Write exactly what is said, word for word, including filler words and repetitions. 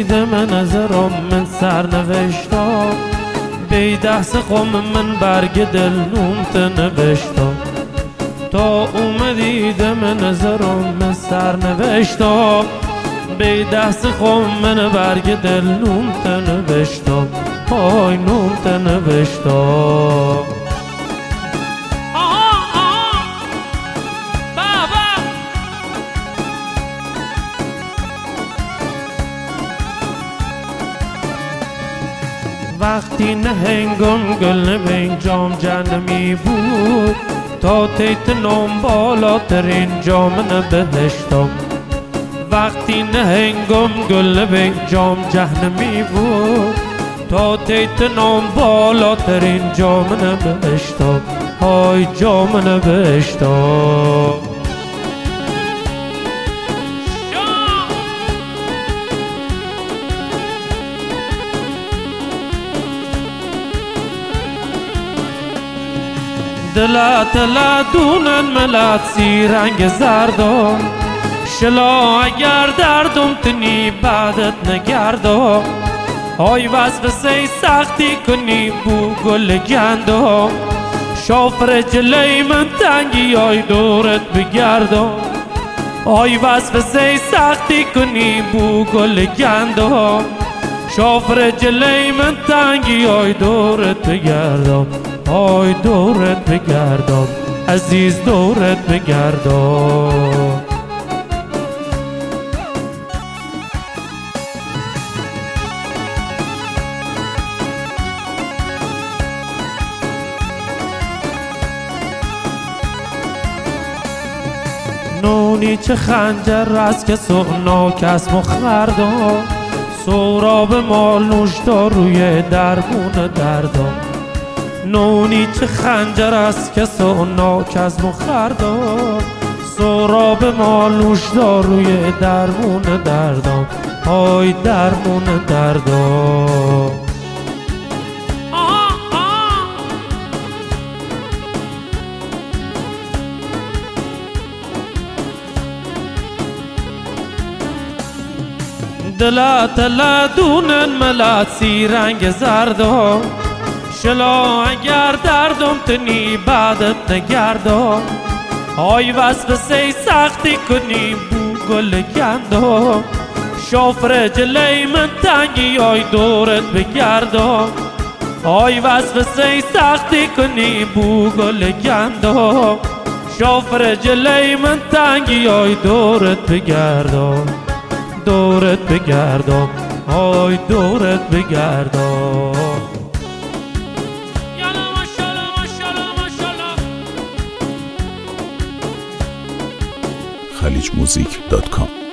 دیدم نظرم من سرنوشتم بی دست قم من برگ دل نومت نوشتم تا اومدی دم نظرم من سرنوشتم بی دست قم من برگ دل نومت نوشتم پای نومت نوشتم. وقتی نهنگم گل نبین جام جهنمی بود تا تیت نام بالاترین جام نبهشتم وقتی نهنگم گل نبین جام جهنمی بود تا تیت نام بالاترین جام نبهشتم های جام نبهشتم. دلت لدونن ملت سی رنگ زردم شلا اگر دردم تنی بعدت نگردم های وصف سی سختی کنی بو گل گندم شافر جلی من تنگی های دورت بگردم های وصف سی سختی کنی بو گل گندم شافر جلی من تنگی های دورت بگردم های دورت بگردم عزیز دورت بگردم. نونی چه خنجر از کس و ناکس مخردم سوراب مال نوشدار روی درمون دردم نونی چه خنجر از کس و ناک از مخردم سراب ما نوشدار روی درمون دردم های درمون دردم. دلت لدونن ملت سی رنگ زردم شلا اگر دردم تنی بعدت نگردم های وصف سی سختی کنی بو گل گندم شافر جلی من تنگی های دورت بگردم های وصف سی سختی کنی بو گل گندم شافر جلی من تنگی های دورت بگردم دورت بگردم های دورت بگردم. خلیج موزیک دات کام